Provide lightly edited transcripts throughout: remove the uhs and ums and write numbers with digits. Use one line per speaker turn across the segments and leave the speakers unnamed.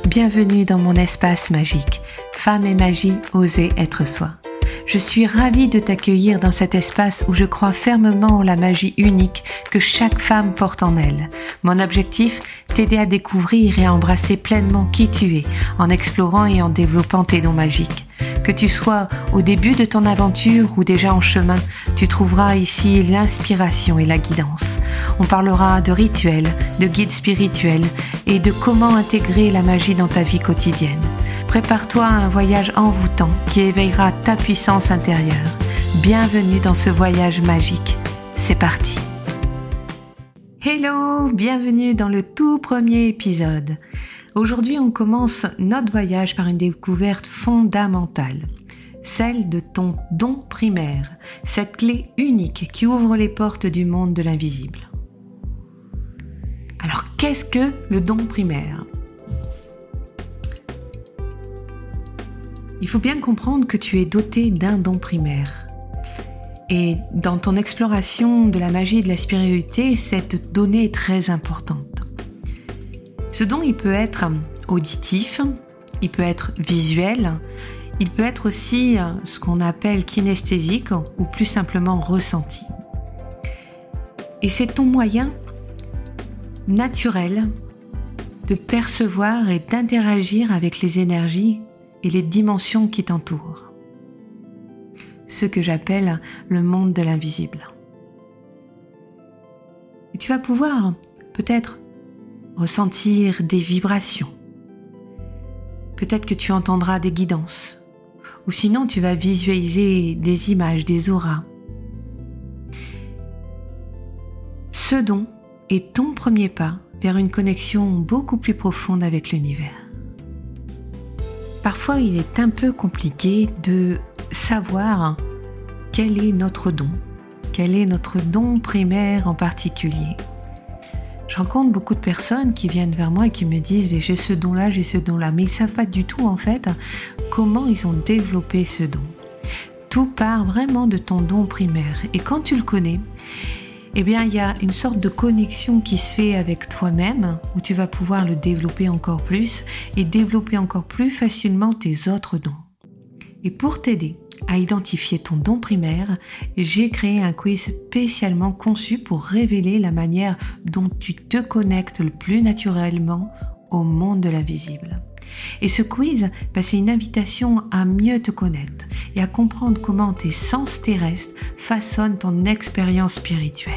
Bienvenue dans mon espace magique, Femme et Magie, oser être soi. Je suis ravie de t'accueillir dans cet espace où je crois fermement en la magie unique que chaque femme porte en elle. Mon objectif, t'aider à découvrir et à embrasser pleinement qui tu es, en explorant et en développant tes dons magiques. Que tu sois au début de ton aventure ou déjà en chemin, tu trouveras ici l'inspiration et la guidance. On parlera de rituels, de guides spirituels et de comment intégrer la magie dans ta vie quotidienne. Prépare-toi à un voyage envoûtant qui éveillera ta puissance intérieure. Bienvenue dans ce voyage magique. C'est parti! Hello! Bienvenue dans le tout premier épisode. Aujourd'hui, on commence notre voyage par une découverte fondamentale, celle de ton don primaire, cette clé unique qui ouvre les portes du monde de l'invisible. Alors, qu'est-ce que le don primaire ? Il faut bien comprendre que tu es doté d'un don primaire. Et dans ton exploration de la magie et de la spiritualité, cette donnée est très importante. Ce don, il peut être auditif, il peut être visuel, il peut être aussi ce qu'on appelle kinesthésique ou plus simplement ressenti. Et c'est ton moyen naturel de percevoir et d'interagir avec les énergies et les dimensions qui t'entourent. Ce que j'appelle le monde de l'invisible. Et tu vas pouvoir peut-être ressentir des vibrations. Peut-être que tu entendras des guidances. Ou sinon, tu vas visualiser des images, des auras. Ce don est ton premier pas vers une connexion beaucoup plus profonde avec l'univers. Parfois, il est un peu compliqué de savoir quel est notre don primaire en particulier. Je rencontre beaucoup de personnes qui viennent vers moi et qui me disent « j'ai ce don-là, mais ils ne savent pas du tout en fait comment ils ont développé ce don. Tout part vraiment de ton don primaire et quand tu le connais, eh bien, il y a une sorte de connexion qui se fait avec toi-même où tu vas pouvoir le développer encore plus et développer encore plus facilement tes autres dons. Et pour t'aider à identifier ton don primaire, j'ai créé un quiz spécialement conçu pour révéler la manière dont tu te connectes le plus naturellement au monde de l'invisible. Et ce quiz, c'est une invitation à mieux te connaître et à comprendre comment tes sens terrestres façonnent ton expérience spirituelle.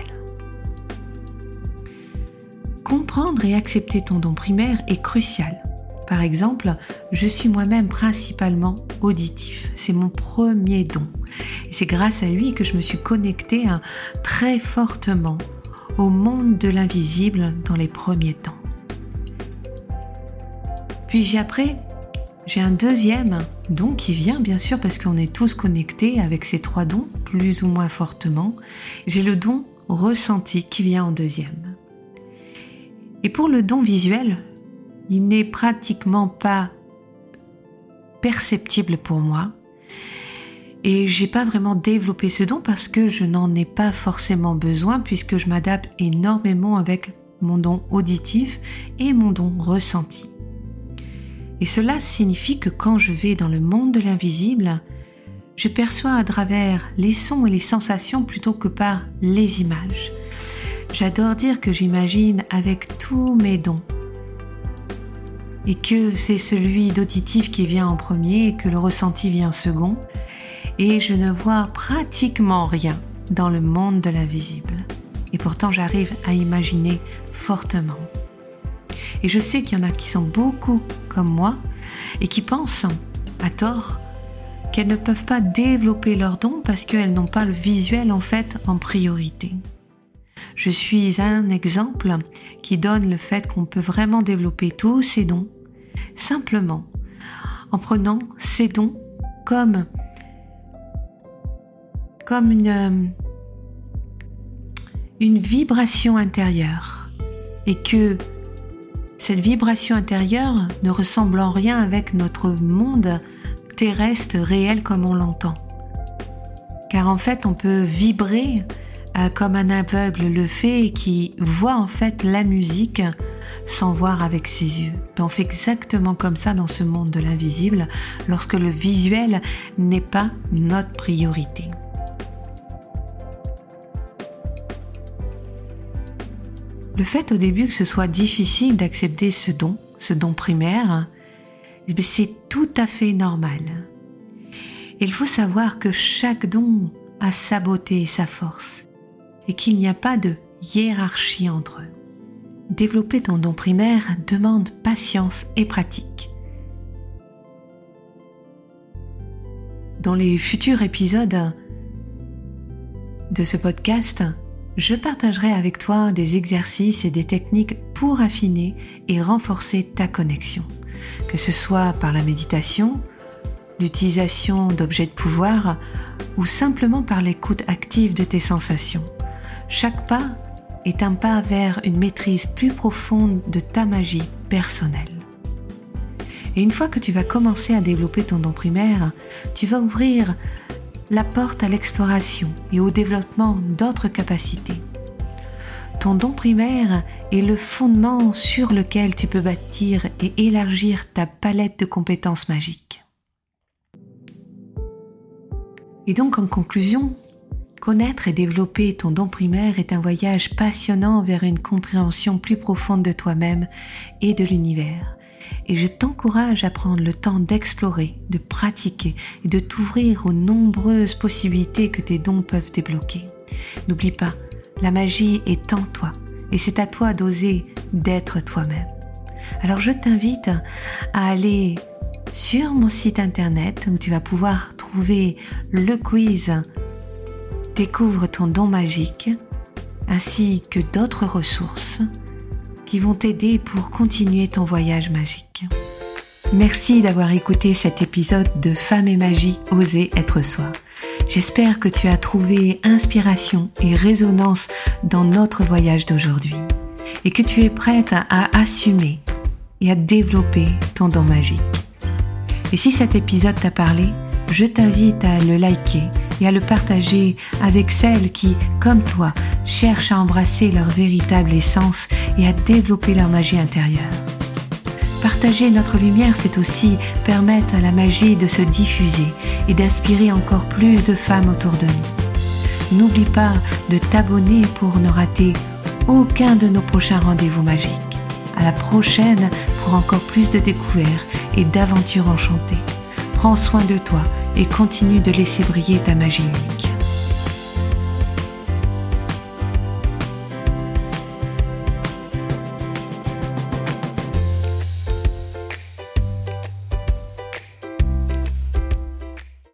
Comprendre et accepter ton don primaire est crucial. Par exemple, je suis moi-même principalement auditif. C'est mon premier don. Et c'est grâce à lui que je me suis connectée très fortement au monde de l'invisible dans les premiers temps. Puis après, j'ai un deuxième don qui vient, bien sûr, parce qu'on est tous connectés avec ces trois dons, plus ou moins fortement. J'ai le don ressenti qui vient en deuxième. Et pour le don visuel, il n'est pratiquement pas perceptible pour moi. Et j'ai pas vraiment développé ce don parce que je n'en ai pas forcément besoin puisque je m'adapte énormément avec mon don auditif et mon don ressenti. Et cela signifie que quand je vais dans le monde de l'invisible, je perçois à travers les sons et les sensations plutôt que par les images. J'adore dire que j'imagine avec tous mes dons et que c'est celui d'auditif qui vient en premier et que le ressenti vient en second et je ne vois pratiquement rien dans le monde de l'invisible. Et pourtant j'arrive à imaginer fortement. Et je sais qu'il y en a qui sont beaucoup comme moi et qui pensent, à tort, qu'elles ne peuvent pas développer leurs dons parce qu'elles n'ont pas le visuel en fait en priorité. Je suis un exemple qui donne le fait qu'on peut vraiment développer tous ces dons simplement en prenant ces dons comme une vibration intérieure et que cette vibration intérieure ne ressemble en rien avec notre monde terrestre réel comme on l'entend. Car en fait, on peut vibrer comme un aveugle le fait et qui voit en fait la musique sans voir avec ses yeux. On fait exactement comme ça dans ce monde de l'invisible lorsque le visuel n'est pas notre priorité. Le fait au début que ce soit difficile d'accepter ce don primaire, c'est tout à fait normal. Il faut savoir que chaque don a sa beauté et sa force, et qu'il n'y a pas de hiérarchie entre eux. Développer ton don primaire demande patience et pratique. Dans les futurs épisodes de ce podcast, je partagerai avec toi des exercices et des techniques pour affiner et renforcer ta connexion, que ce soit par la méditation, l'utilisation d'objets de pouvoir ou simplement par l'écoute active de tes sensations. Chaque pas est un pas vers une maîtrise plus profonde de ta magie personnelle. Et une fois que tu vas commencer à développer ton don primaire, tu vas ouvrir la porte à l'exploration et au développement d'autres capacités. Ton don primaire est le fondement sur lequel tu peux bâtir et élargir ta palette de compétences magiques. Et donc en conclusion, connaître et développer ton don primaire est un voyage passionnant vers une compréhension plus profonde de toi-même et de l'univers. Et je t'encourage à prendre le temps d'explorer, de pratiquer et de t'ouvrir aux nombreuses possibilités que tes dons peuvent débloquer. N'oublie pas, la magie est en toi et c'est à toi d'oser d'être toi-même. Alors je t'invite à aller sur mon site internet où tu vas pouvoir trouver le quiz Découvre ton don magique ainsi que d'autres ressources qui vont t'aider pour continuer ton voyage magique. Merci d'avoir écouté cet épisode de Femme et Magie, oser être soi. J'espère que tu as trouvé inspiration et résonance dans notre voyage d'aujourd'hui et que tu es prête à assumer et à développer ton don magique. Et si cet épisode t'a parlé, je t'invite à le liker et à le partager avec celles qui, comme toi, cherchent à embrasser leur véritable essence et à développer leur magie intérieure. Partager notre lumière, c'est aussi permettre à la magie de se diffuser et d'inspirer encore plus de femmes autour de nous. N'oublie pas de t'abonner pour ne rater aucun de nos prochains rendez-vous magiques. À la prochaine pour encore plus de découvertes et d'aventures enchantées. Prends soin de toi et continue de laisser briller ta magie unique.